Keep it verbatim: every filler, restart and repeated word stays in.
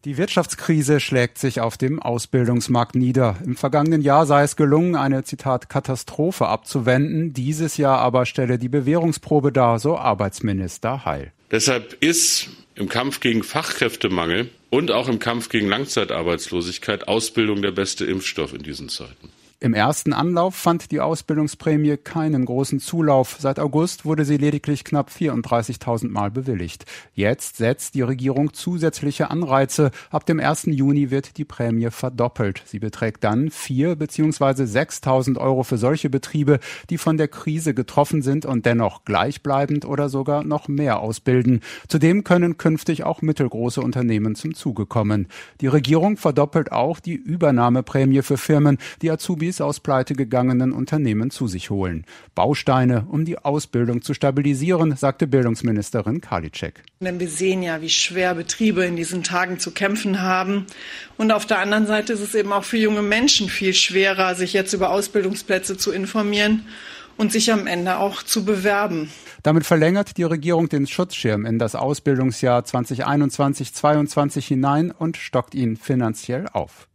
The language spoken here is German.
Die Wirtschaftskrise schlägt sich auf dem Ausbildungsmarkt nieder. Im vergangenen Jahr sei es gelungen, eine, Zitat, Katastrophe abzuwenden. Dieses Jahr aber stelle die Bewährungsprobe dar, so Arbeitsminister Heil. Deshalb ist im Kampf gegen Fachkräftemangel und auch im Kampf gegen Langzeitarbeitslosigkeit Ausbildung der beste Impfstoff in diesen Zeiten. Im ersten Anlauf fand die Ausbildungsprämie keinen großen Zulauf. Seit August wurde sie lediglich knapp vierunddreißigtausend Mal bewilligt. Jetzt setzt die Regierung zusätzliche Anreize. Ab dem ersten Juni wird die Prämie verdoppelt. Sie beträgt dann viertausend bzw. sechstausend Euro für solche Betriebe, die von der Krise getroffen sind und dennoch gleichbleibend oder sogar noch mehr ausbilden. Zudem können künftig auch mittelgroße Unternehmen zum Zuge kommen. Die Regierung verdoppelt auch die Übernahmeprämie für Firmen, die Azubis aus pleitegegangenen Unternehmen zu sich holen. Bausteine, um die Ausbildung zu stabilisieren, sagte Bildungsministerin Karliczek. Denn wir sehen ja, wie schwer Betriebe in diesen Tagen zu kämpfen haben. Und auf der anderen Seite ist es eben auch für junge Menschen viel schwerer, sich jetzt über Ausbildungsplätze zu informieren und sich am Ende auch zu bewerben. Damit verlängert die Regierung den Schutzschirm in das Ausbildungsjahr zwanzig einundzwanzig zweiundzwanzig hinein und stockt ihn finanziell auf.